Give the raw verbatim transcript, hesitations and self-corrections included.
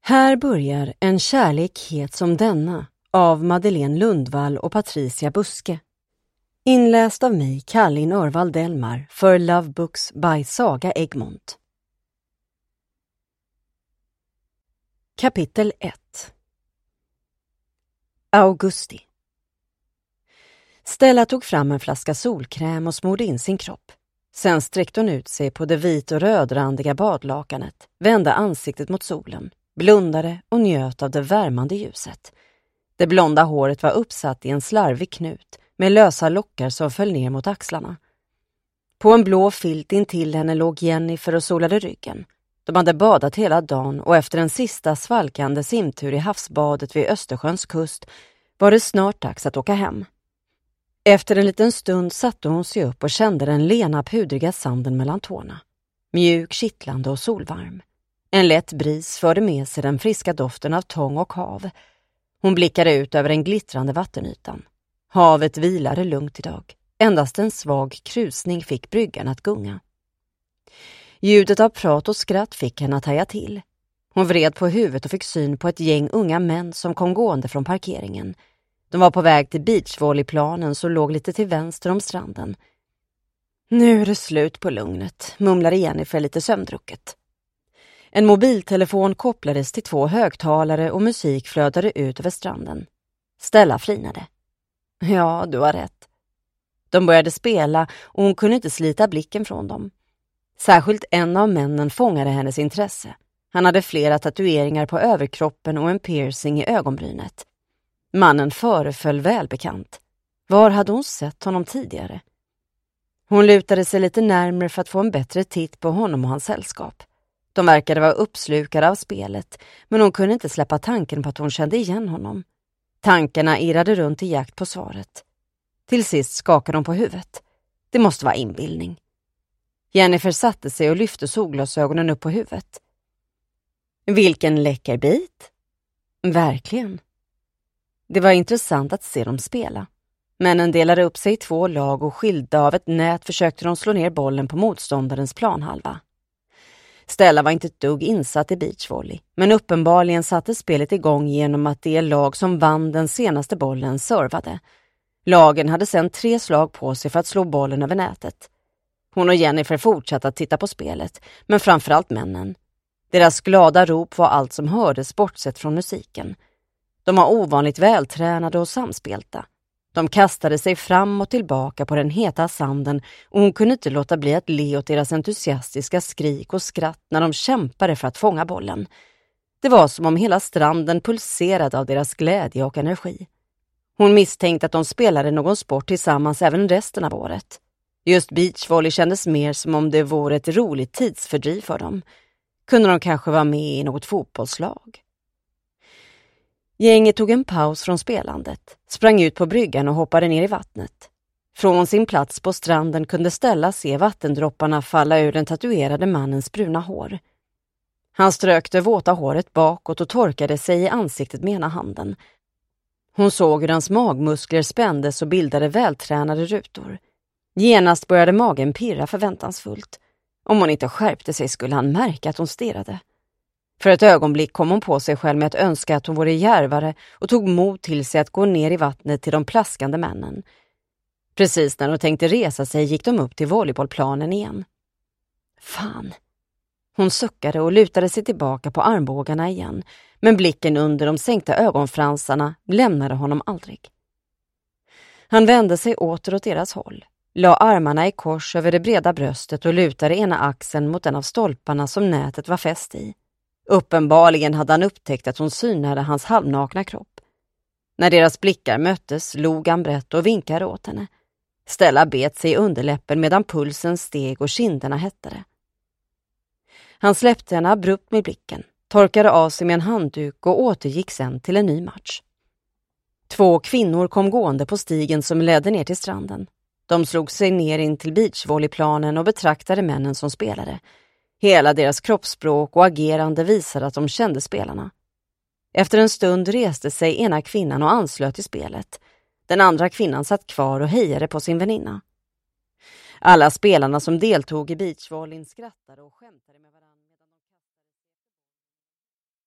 Här börjar En kärlek het som denna av Madeleine Lundvall och Patricia Buske. Inläst av mig, Kallin Örvald Delmar, för Love Books by Saga Egmont. Kapitel ett. Augusti. Stella tog fram en flaska solkräm och smorde in sin kropp. Sen sträckte hon ut sig på det vit- och rödrandiga badlakanet, vände ansiktet mot solen, blundade och njöt av det värmande ljuset. Det blonda håret var uppsatt i en slarvig knut med lösa lockar som föll ner mot axlarna. På en blå filt intill henne låg Jennifer och solade ryggen. De hade badat hela dagen och efter en sista svalkande simtur i havsbadet vid Östersjöns kust var det snart dags att åka hem. Efter en liten stund satte hon sig upp och kände den lena pudriga sanden mellan tårna. Mjuk, kittlande och solvarm. En lätt bris förde med sig den friska doften av tång och hav. Hon blickade ut över den glittrande vattenytan. Havet vilade lugnt idag. Endast en svag krusning fick bryggan att gunga. Ljudet av prat och skratt fick henne att haja till. Hon vred på huvudet och fick syn på ett gäng unga män som kom gående från parkeringen. De var på väg till beachvolleyplanen som låg lite till vänster om stranden. Nu är det slut på lugnet, mumlade Jennifer lite sömndrucket. En mobiltelefon kopplades till två högtalare och musik flödade ut över stranden. Stella flinade. Ja, du har rätt. De började spela och hon kunde inte slita blicken från dem. Särskilt en av männen fångade hennes intresse. Han hade flera tatueringar på överkroppen och en piercing i ögonbrynet. Mannen föreföll välbekant. Var hade hon sett honom tidigare? Hon lutade sig lite närmare för att få en bättre titt på honom och hans sällskap. De verkade vara uppslukade av spelet, men hon kunde inte släppa tanken på att hon kände igen honom. Tankarna irrade runt i jakt på svaret. Till sist skakade hon på huvudet. Det måste vara inbildning. Jennifer satte sig och lyfte solglasögonen upp på huvudet. Vilken läcker bit! Verkligen. Det var intressant att se dem spela. Männen delade upp sig i två lag och skilda av ett nät försökte de slå ner bollen på motståndarens planhalva. Stella var inte ett dugg insatt i beachvolley, men uppenbarligen satte spelet igång genom att det lag som vann den senaste bollen servade. Lagen hade sedan tre slag på sig för att slå bollen över nätet. Hon och Jennifer fortsatte att titta på spelet, men framförallt männen. Deras glada rop var allt som hördes bortsett från musiken. De var ovanligt vältränade och samspelta. De kastade sig fram och tillbaka på den heta sanden och hon kunde inte låta bli att le åt deras entusiastiska skrik och skratt när de kämpade för att fånga bollen. Det var som om hela stranden pulserade av deras glädje och energi. Hon misstänkte att de spelade någon sport tillsammans även resten av året. Just beachvolley kändes mer som om det vore ett roligt tidsfördriv för dem. Kunde de kanske vara med i något fotbollslag? Gänget tog en paus från spelandet, sprang ut på bryggan och hoppade ner i vattnet. Från sin plats på stranden kunde Stella se vattendropparna falla ur den tatuerade mannens bruna hår. Han strök det våta håret bakåt och torkade sig i ansiktet med ena handen. Hon såg hur hans magmuskler spändes och bildade vältränade rutor. Genast började magen pirra förväntansfullt. Om hon inte skärpte sig skulle han märka att hon stirrade. För ett ögonblick kom hon på sig själv med att önska att hon vore djärvare och tog mod till sig att gå ner i vattnet till de plaskande männen. Precis när hon tänkte resa sig gick de upp till volleybollplanen igen. Fan! Hon suckade och lutade sig tillbaka på armbågarna igen, men blicken under de sänkta ögonfransarna lämnade honom aldrig. Han vände sig åter åt deras håll, la armarna i kors över det breda bröstet och lutade ena axeln mot en av stolparna som nätet var fäst i. Uppenbarligen hade han upptäckt att hon synade hans halvnakna kropp. När deras blickar möttes log han brett och vinkade åt henne. Stella bet sig i underläppen medan pulsen steg och kinderna hettade. Han släppte henne abrupt med blicken, torkade av sig med en handduk och återgick sen till en ny match. Två kvinnor kom gående på stigen som ledde ner till stranden. De slog sig ner in till beachvolleyplanen och betraktade männen som spelade. Hela deras kroppsspråk och agerande visade att de kände spelarna. Efter en stund reste sig ena kvinnan och anslöt till spelet. Den andra kvinnan satt kvar och hejade på sin väninna. Alla spelarna som deltog i beachvolleyn skrattade och skämtade med varandra.